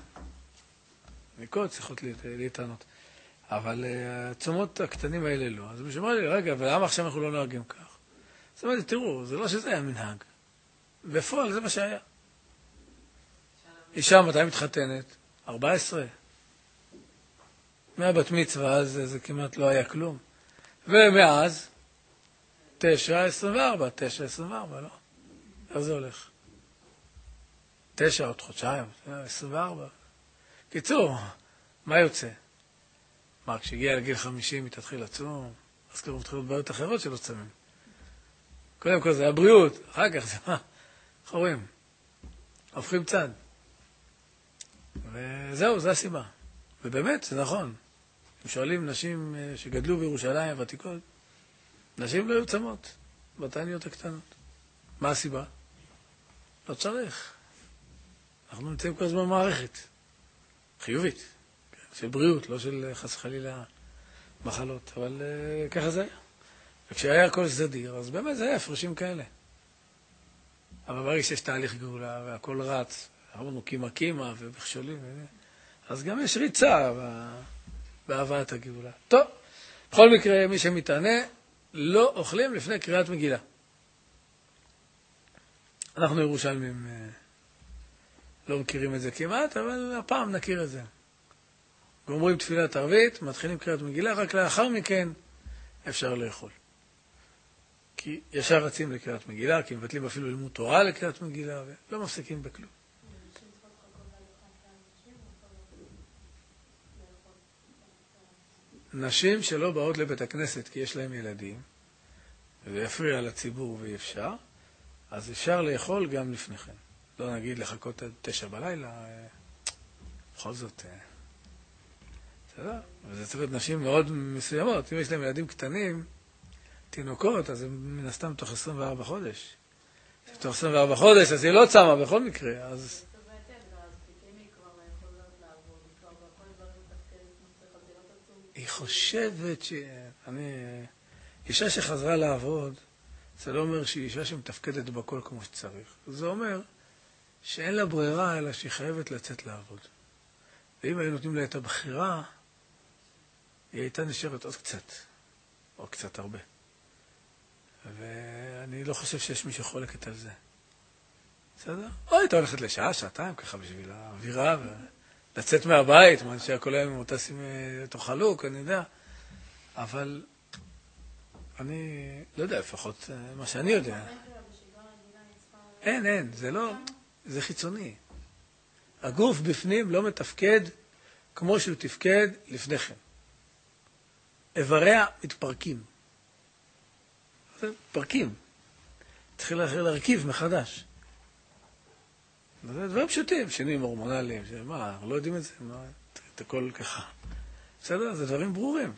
ניקות צריכות להתענות. אבל הצומות הקטנים האלה לא. אז מישהו אמר לי, רגע, ולמה עכשיו אנחנו לא נוהגים כך? זאת אומרת, תראו, זה לא שזה היה מנהג. בפועל זה מה שהיה. אישה מתי מתחתנת? ארבע עשרה. מהבת מצווה, אז זה כמעט לא היה כלום. ומאז, תשע, עשרים וארבע, תשע, עשרים וארבע, לא? איך זה הולך? תשע, עוד חודשיים, עשרים וארבע. קיצור, מה יוצא? מה, כשהגיע לגיל חמישים, היא תתחיל לצום, אז כבר מתחילות בעיות אחרות שלא צמים. קודם כל זה הבריאות, אחר כך זה מה? חורים. הופכים צד. וזהו, זה הסיבה. ובאמת, זה נכון. אם שואלים נשים שגדלו בירושלים ותיקות, נשים לא היו צמות בתעניות הקטנות. מה הסיבה? לא צריך. אנחנו נמצאים כל הזמן במערכת. חיובית. של בריאות, לא של חס וחלילה מחלות. אבל uh, ככה זה היה. וכשהיה הכל סדיר, אז באמת זה היה הפרשים כאלה. אבל ברגע שיש תהליך גאולה והכל רץ, אמרנו קימה קימה ובכשולים, אז גם יש ריצה בהבאת הגאולה. טוב, בכל מקרה, מי שמתענה, לא אוכלים לפני קריאת מגילה. אנחנו ירושלמים לא מכירים את זה כמעט, אבל הפעם נכיר את זה. גומרים תפילת ערבית, מתחילים קריאת מגילה, רק לאחר מכן אפשר לאכול. כי ישר רצים לקריאת מגילה, כי מבטלים אפילו לימוד תורה לקריאת מגילה, ולא מפסיקים בכלום. נשים שלא באות לבית הכנסת כי יש להם ילדים, ויפריע לציבור ואי אפשר, אז אפשר לאכול גם לפני כן. לא נגיד לחכות עד תשע בלילה, בכל זאת, בסדר? וזה צריך להיות נשים מאוד מסוימות. אם יש להם ילדים קטנים, תינוקות, אז הם מן הסתם תוך עשרים וארבעה חודש. תוך עשרים וארבעה חודש, אז היא לא צמה בכל מקרה, אז... היא חושבת ש... אני... אישה שחזרה לעבוד, זה לא אומר שהיא אישה שמתפקדת בכל כמו שצריך. זה אומר שאין לה ברירה, אלא שהיא חייבת לצאת לעבוד. ואם היו נותנים לה את הבחירה, היא הייתה נשארת עוד קצת, או קצת הרבה. ואני לא חושב שיש מישהו חולקת על זה. בסדר? או הייתה הולכת לשעה, שעתיים, ככה בשביל האווירה, ולצאת מהבית, מה שהכל היה ממותה תוך חלוק, אני יודע. אבל אני לא יודע, לפחות מה שאני יודע. אין, אין, זה לא, זה חיצוני. הגוף בפנים לא מתפקד כמו שהוא תפקד לפני כן. איבריה מתפרקים. פרקים. תחיל להרכיב מחדש. זה דברים פשוטים, שינויים הורמונליים, מה, אנחנו לא יודעים את זה, מה, את הכל ככה. בסדר? זה דברים ברורים.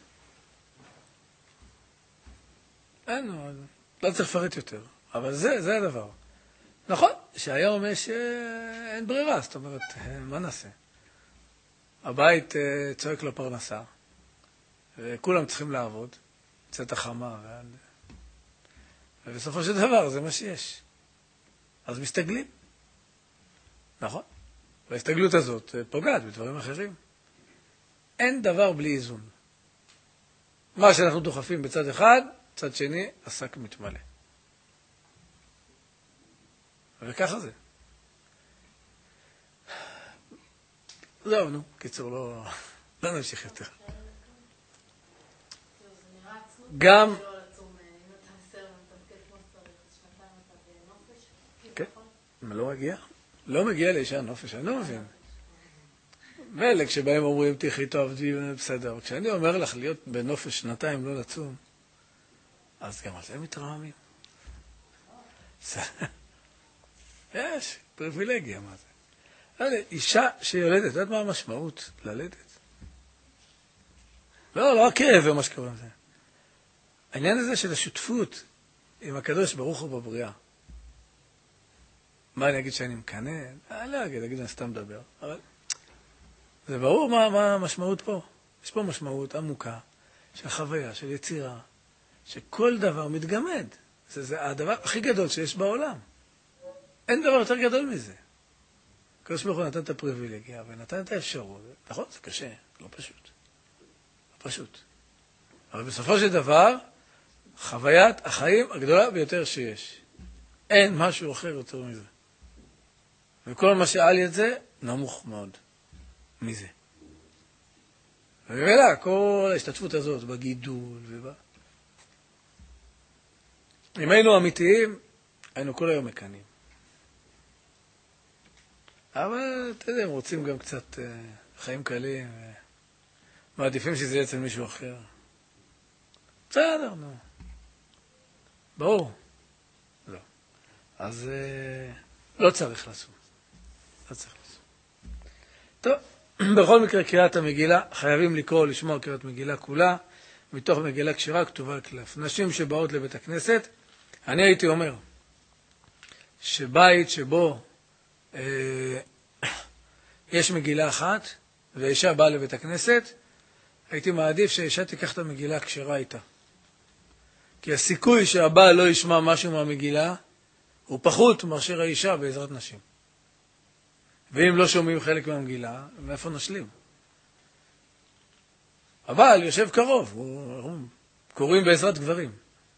אין, לא צריך לפרט יותר, אבל זה, זה הדבר. נכון, שהיום יש, אין ברירה, זאת אומרת, מה נעשה? הבית צועק לו פרנסה, וכולם צריכים לעבוד, צאת החמה, ועד... ובסופו של דבר זה מה שיש. אז מסתגלים. נכון? וההסתגלות הזאת פוגעת בדברים אחרים. אין דבר בלי איזון. מה שאנחנו דוחפים בצד אחד, צד שני, השק מתמלא. וככה זה. זהו, נו, קיצור, לא, לא נמשיך יותר. גם... כן, לא מגיע? לא מגיע לאישה נופש, אני לא מבין. מלא, כשבאים אומרים, תחי טוב, בסדר. כשאני אומר לך להיות בנופש שנתיים לא לצום, אז גם על זה מתרעמים. יש, פריבילגיה, מה זה? אישה שיולדת, יודעת מה המשמעות? ללדת. לא, לא הכאב ומה שקוראים לזה. העניין הזה של השותפות עם הקדוש ברוך הוא בבריאה. מה אני אגיד שאני מקנא? אני לא אגיד, אגיד, אני סתם מדבר. אבל זה ברור מה, מה המשמעות פה. יש פה משמעות עמוקה של חוויה, של יצירה, שכל דבר מתגמד. זה, זה הדבר הכי גדול שיש בעולם. אין דבר יותר גדול מזה. הקדוש ברוך הוא נתן את הפריבילגיה ונתן את האפשרות. נכון, זה קשה, לא פשוט. לא פשוט. אבל בסופו של דבר, חוויית החיים הגדולה ביותר שיש. אין משהו אחר יותר מזה. וכל מה שעל את זה, נמוך מאוד מזה. ובאלה, כל ההשתתפות הזאת בגידול ובא. אם היינו אמיתיים, היינו כל היום מקנים. אבל, אתה יודע, הם רוצים גם קצת uh, חיים קלים, ומעדיפים שזה יהיה אצל מישהו אחר. בסדר, נו. ברור. לא. אז uh, לא צריך לעשות. לא צריך לעשות. טוב, בכל מקרה, קריאת המגילה, חייבים לקרוא, לשמוע קריאת מגילה כולה, מתוך מגילה כשרה כתובה על קלף. נשים שבאות לבית הכנסת, אני הייתי אומר, שבית שבו אה, יש מגילה אחת, ואישה באה לבית הכנסת, הייתי מעדיף שהאישה תיקח את המגילה כשרה איתה. כי הסיכוי שהבעל לא ישמע משהו מהמגילה, הוא פחות מאשר האישה בעזרת נשים. ואם לא שומעים חלק מהמגילה, מאיפה נשלים? הבעל יושב קרוב, הוא, הוא, קוראים בעזרת גברים.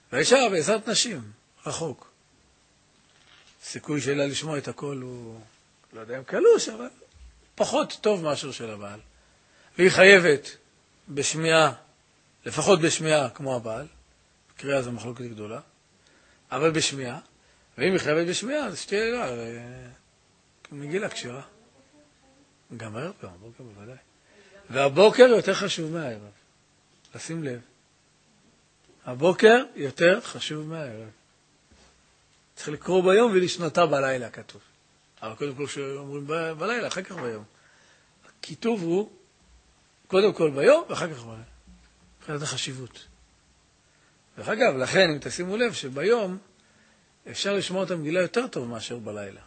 והאישה בעזרת נשים, רחוק. סיכוי שלה לשמוע את הכל הוא, לא יודע אם קלוש, אבל פחות טוב מאשר של הבעל. והיא חייבת בשמיעה, לפחות בשמיעה כמו הבעל, קריאה זו מחלוקת גדולה, אבל בשמיעה, ואם היא חייבת בשמיעה, אז שתהיה לה, מגילה כשרה. גם הערב, גם הבוקר בוודאי. והבוקר יותר חשוב מהערב. לשים לב. הבוקר יותר חשוב מהערב. צריך לקרוא ביום ולשנתה בלילה, כתוב. אבל קודם כל שאומרים ב- בלילה, אחר כך ביום. הכיתוב הוא קודם כל ביום ואחר כך בלילה. מבחינת החשיבות. דרך אגב, לכן, אם תשימו לב שביום אפשר לשמוע את המגילה יותר טוב מאשר בלילה.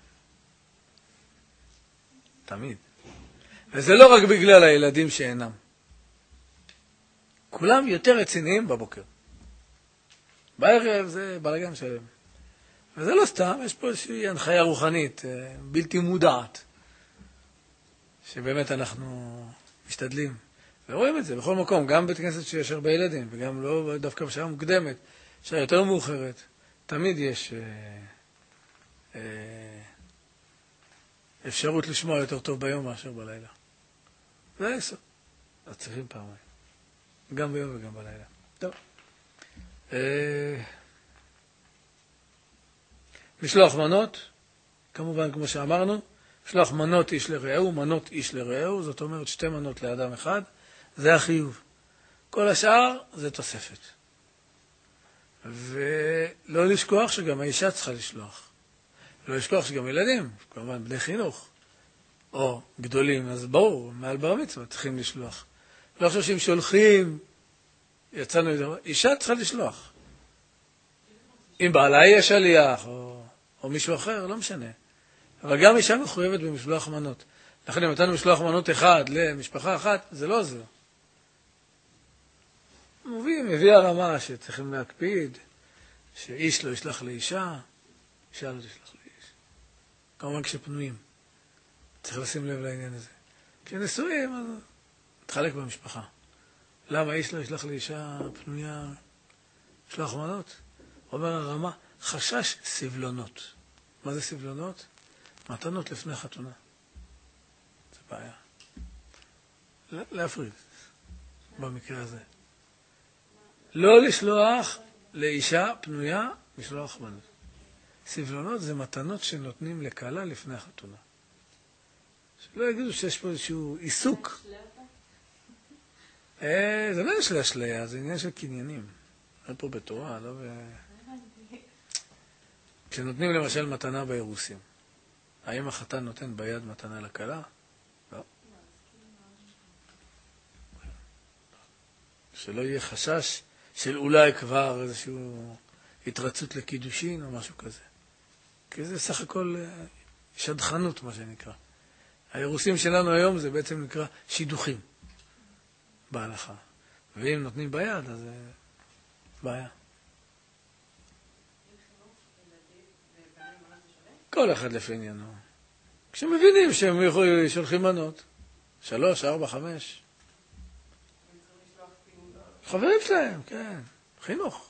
תמיד. וזה לא רק בגלל הילדים שאינם. כולם יותר רציניים בבוקר. בערב זה בלגן שלם. וזה לא סתם, יש פה איזושהי הנחיה רוחנית, בלתי מודעת, שבאמת אנחנו משתדלים. ורואים את זה בכל מקום, גם בית כנסת שיש הרבה ילדים, וגם לא דווקא בשעה מוקדמת, שעה יותר מאוחרת, תמיד יש אה, אה, אפשרות לשמוע יותר טוב ביום מאשר בלילה. זה היסוד. אז צריכים פעמיים. גם ביום וגם בלילה. טוב. אה, משלוח מנות, כמובן כמו שאמרנו, משלוח מנות איש לרעהו, מנות איש לרעהו, זאת אומרת שתי מנות לאדם אחד, זה החיוב. כל השאר זה תוספת. ולא לשכוח שגם האישה צריכה לשלוח. לא לשכוח שגם ילדים, כמובן בני חינוך, או גדולים, אז ברור, מעל בר מצווה צריכים לשלוח. לא חושב שהם שולחים, יצאנו, אישה צריכה לשלוח. אם בעלה יש שליח, או, או מישהו אחר, לא משנה. אבל גם אישה מחויבת במשלוח מנות. לכן אם נתנו משלוח מנות אחד למשפחה אחת, זה לא עוזר. מביא, מביא הרמה שצריכים להקפיד, שאיש לא ישלח לאישה, אישה לא תשלח לאיש. כמובן כשפנויים. צריך לשים לב לעניין הזה. כשנשואים, אז תחלק במשפחה. למה איש לא ישלח לאישה פנויה משלוח מנות? אומר הרמה, חשש סבלונות. מה זה סבלונות? מתנות לפני חתונה. זה בעיה. להפריד במקרה הזה. לא לשלוח לאישה פנויה משלוח מנות. סבלונות זה מתנות שנותנים לקהלה לפני החתונה. שלא יגידו שיש פה איזשהו עיסוק. זה לא יש להשליה, זה עניין של קניינים. אין פה בתורה, לא ב... כשנותנים למשל מתנה באירוסים, האם החתן נותן ביד מתנה לקהלה? לא. שלא יהיה חשש של אולי כבר איזשהו התרצות לקידושין או משהו כזה. כי זה סך הכל שדחנות, מה שנקרא. האירוסים שלנו היום זה בעצם נקרא שידוכים בהלכה. ואם נותנים ביד, אז זה בעיה. כל אחד לפי עניינו. כשמבינים שהם שולחים מנות, שלוש, ארבע, חמש. חברים שלהם, כן. חינוך.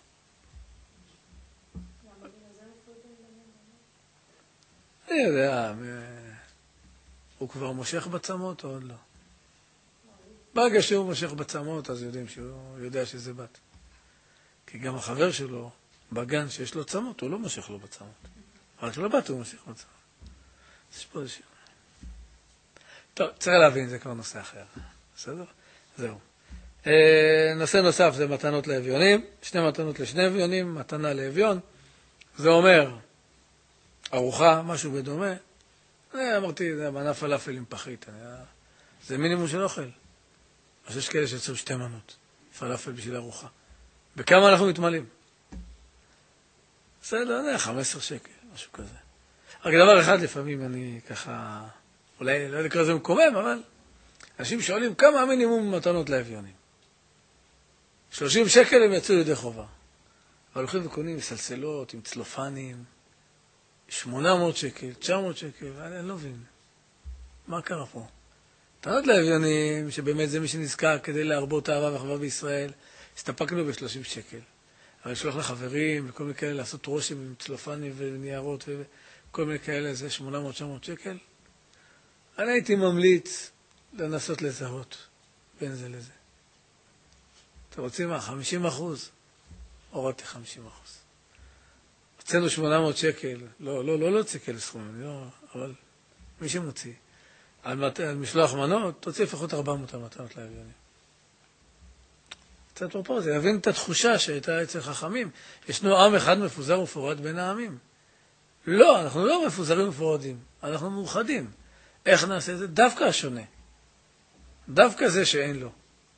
אני יודע, הוא כבר מושך בצמות או עוד לא? ברגע שהוא מושך בצמות, אז יודעים שהוא יודע שזה בת. כי גם החבר שלו, בגן שיש לו צמות, הוא לא מושך לו בצמות. רק לבת הוא מושך בצמות. יש פה איזשהו. טוב, צריך להבין, זה כבר נושא אחר. בסדר? זהו. נושא נוסף זה מתנות לאביונים. שני מתנות לשני אביונים, מתנה לאביון. זה אומר, ארוחה, משהו בדומה. אני אמרתי, זה מנה פלאפל עם פחית. זה מינימום של אוכל. אז יש כאלה שיצאו שתי מנות. פלאפל בשביל ארוחה. בכמה אנחנו מתמלאים? בסדר, לא יודע, חמש עשרה שקל, משהו כזה. רק דבר אחד לפעמים אני ככה, אולי לא יודע לקרוא לזה מקומם, אבל אנשים שואלים כמה המינימום מתנות לאביונים. שלושים שקל הם יצאו ידי חובה. אבל הולכים וקונים סלסלות עם צלופנים, שמונה מאות שקל, תשע מאות שקל, ואני לא מבין. מה קרה פה? מתנות לאביונים, שבאמת זה מי שנזכר כדי להרבות אהבה וחברה בישראל, הסתפקנו ב-שלושים שקל. אבל לשלוח לחברים וכל מיני כאלה, לעשות רושם עם צלופנים וניירות וכל מיני כאלה, זה שמונה מאות תשע מאות שקל. אני הייתי ממליץ לנסות לזהות בין זה לזה. אתם רוצים מה? חמישים אחוז? הורדתי חמישים אחוז. הוצאנו שמונה מאות שקל, לא, לא, לא להוציא כאלה סכומים, לא, אבל מי שמוציא. על, מת... על משלוח מנות, תוציא לפחות ארבע מאות מתנות לאביונים. קצת פרופורציה, להבין את התחושה שהייתה אצל חכמים. ישנו עם אחד מפוזר ומפורד בין העמים. לא, אנחנו לא מפוזרים ומפורדים, אנחנו מאוחדים. איך נעשה את זה? דווקא השונה. דווקא זה שאין לו.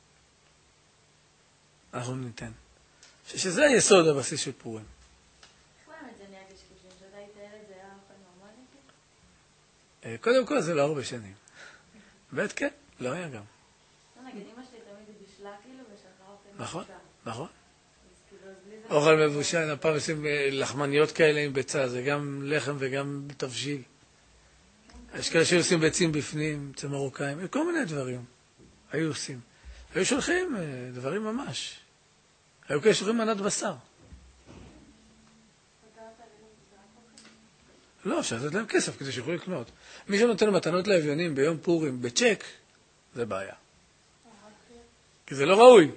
אנחנו ניתן. שזה היסוד הבסיס של פורים. איך באמת זה נהיה קשקושים? שאתה היית ילד זה היה אוכל נורמלי? קודם כל זה לא הרבה שנים. בית כן, לא היה גם. לא נגיד, אמא שלי תמיד בישלה כאילו ושלחה אוכל מבושל. נכון, נכון. אז כאילו, אז בלי זה... אוכל מבושל, הפעם עושים לחמניות כאלה עם ביצה, זה גם לחם וגם תבשיל. יש כאלה שעושים ביצים בפנים, אצל מרוקאים, כל מיני דברים היו עושים. היו שולחים דברים ממש. היו כאלה שולחים מנת בשר. לא, שעשת להם כסף כדי שיוכלו לקנות. מי שנותן מתנות לאביונים ביום פורים בצ'ק, זה בעיה. כי זה לא ראוי.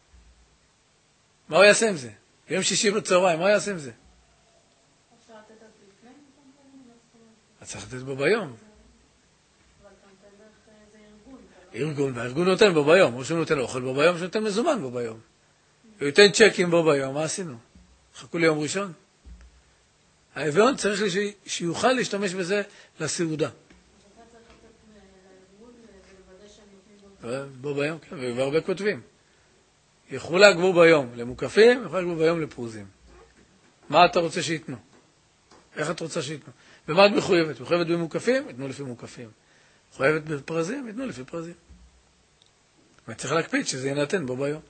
מה הוא יעשה עם זה? ביום שישי בצהריים, מה הוא יעשה עם זה? אפשר לתת את זה לפני? אז צריך לתת בו ביום. אבל אתה נותן דרך איזה ארגון. ארגון, והארגון נותן בו ביום. או שהוא נותן אוכל בו ביום, שהוא נותן מזומן בו ביום. הוא ייתן צ'קים בו ביום, מה עשינו? חכו ליום ראשון. האביון צריך שיוכל להשתמש בזה לסעודה. אתה צריך לתת לארגון ולוודא שהם נותנים בו. בו ביום, כן, והרבה כותבים. יחולק בו ביום למוקפים, יחולק בו ביום לפרוזים. מה אתה רוצה שיתנו? איך את רוצה שיתנו? ומה את מחויבת? מחויבת במוקפים? יתנו לפי מוקפים. מחויבת בפרזים? יתנו לפי פרזים. וצריך להקפיד שזה ינתן בו ביום.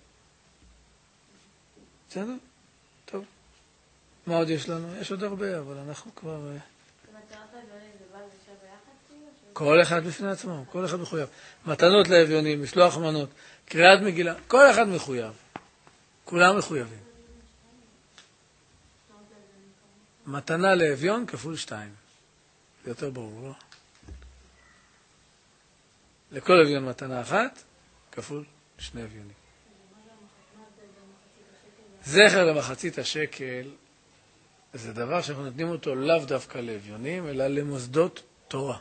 בסדר? טוב. מה עוד יש לנו? יש עוד הרבה, אבל אנחנו כבר... זאת אומרת, מתנות לאביונים זה בא לשב ביחד כאילו? כל אחד בפני עצמו, כל אחד מחויב. מתנות לאביונים, משלוח מנות, קריאת מגילה, כל אחד מחויב. כולם מחויבים. מתנה לאביון כפול שתיים. זה יותר ברור, לא? לכל אביון מתנה אחת, כפול שני אביונים. זכר למחצית השקל, זה דבר שאנחנו נותנים אותו לאו דווקא לאביונים, אלא למוסדות תורה.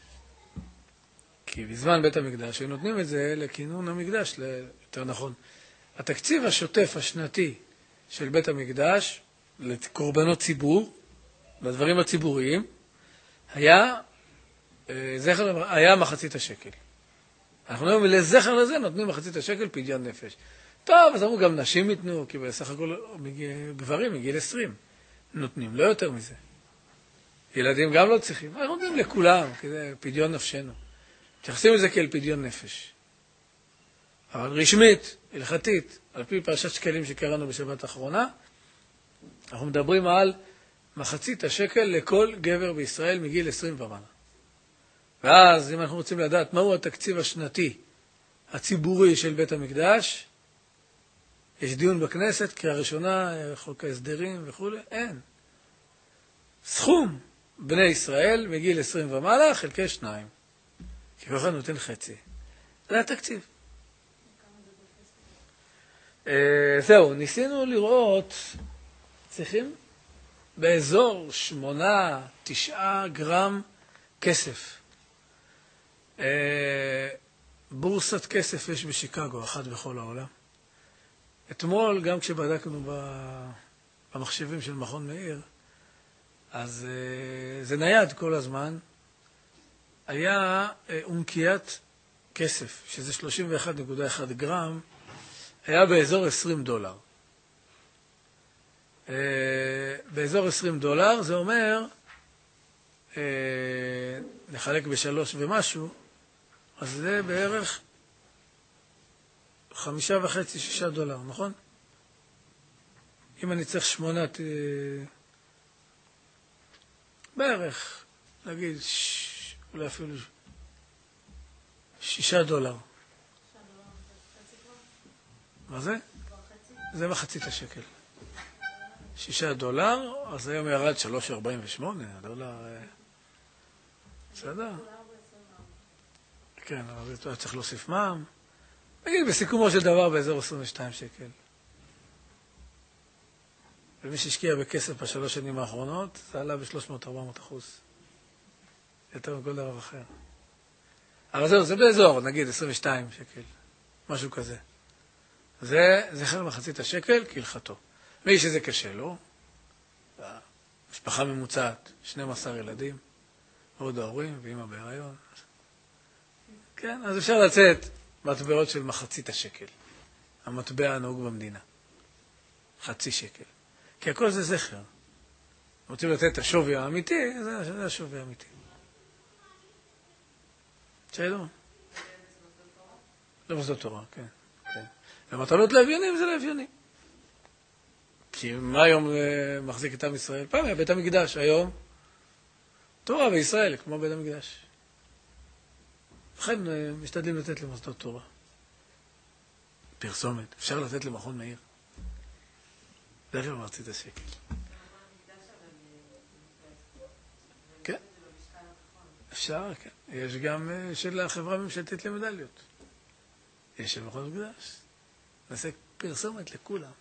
כי בזמן בית המקדש, הם נותנים את זה לכינון המקדש, יותר נכון. התקציב השוטף השנתי של בית המקדש, לקורבנות ציבור, לדברים הציבוריים, היה, זכר, היה מחצית השקל. אנחנו אומרים, לזכר לזה נותנים מחצית השקל פדיון נפש. טוב, אז אמרו, גם נשים ייתנו, כי בסך הכל גברים מגיל עשרים נותנים, לא יותר מזה. ילדים גם לא צריכים, אנחנו נותנים לכולם, כדי פדיון נפשנו. מתייחסים לזה כאל פדיון נפש. אבל רשמית, הלכתית, על פי פרשת שקלים שקראנו בשבת האחרונה, אנחנו מדברים על מחצית השקל לכל גבר בישראל מגיל עשרים ומעלה. ואז, אם אנחנו רוצים לדעת מהו התקציב השנתי הציבורי של בית המקדש, יש דיון בכנסת, קריאה ראשונה, חוק ההסדרים וכו', אין. סכום בני ישראל מגיל עשרים ומעלה חלקי שניים. כי כל אחד נותן חצי. זה התקציב. זהו, ניסינו לראות, צריכים באזור שמונה, תשעה גרם כסף. בורסת כסף יש בשיקגו, אחת בכל העולם. אתמול, גם כשבדקנו במחשבים של מכון מאיר, אז זה נייד כל הזמן, היה אונקיית כסף, שזה שלושים ואחת נקודה אחת גרם, היה באזור עשרים דולר. באזור עשרים דולר, זה אומר, נחלק בשלוש ומשהו, אז זה בערך חמישה וחצי, שישה דולר, נכון? אם אני צריך שמונת, בערך, נגיד, אולי אפילו שישה דולר. מה זה? זה מחצית השקל. שישה דולר, אז היום ירד שלוש ארבעים ושמונה, הדולר... בסדר? כן, אבל זה צריך להוסיף מע"מ. נגיד, בסיכומו של דבר באזור עשרים ושתיים שקל. ומי שהשקיע בכסף בשלוש שנים האחרונות, זה עלה ב-שלוש מאות ארבע מאות אחוז. יותר מכל דבר אחר. אבל זהו, זה באזור, נגיד, עשרים ושתיים שקל. משהו כזה. זה זכר מחצית השקל כהלכתו. מי שזה קשה לו, משפחה ממוצעת, שנים עשר ילדים, עוד ההורים ואמא בהיריון. כן, אז אפשר לצאת מטבעות של מחצית השקל. המטבע הנהוג במדינה. חצי שקל. כי הכל זה זכר. רוצים לתת את השווי האמיתי, זה, זה השווי האמיתי. שאלו? למוסדות תורה, כן. כן. ומתנות לאביונים זה לאביונים. כי מה היום מחזיק את עם ישראל? פעם היה בית המקדש, היום תורה בישראל, כמו בית המקדש. לכן משתדלים לתת למוסדות תורה. פרסומת, אפשר לתת למכון מאיר. זה אפשר מרצית השקל. כן. אפשר, כן. יש גם של החברה הממשלתית למדליות. יש של מכון מקדש. נעשה פרסומת לכולם.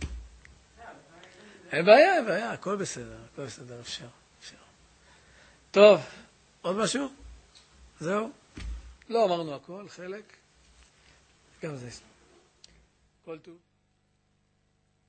אין בעיה, אין בעיה, הכל בסדר, הכל בסדר, אפשר, אפשר. טוב, עוד משהו? זהו? לא אמרנו הכל, חלק. גם זה. כל טוב.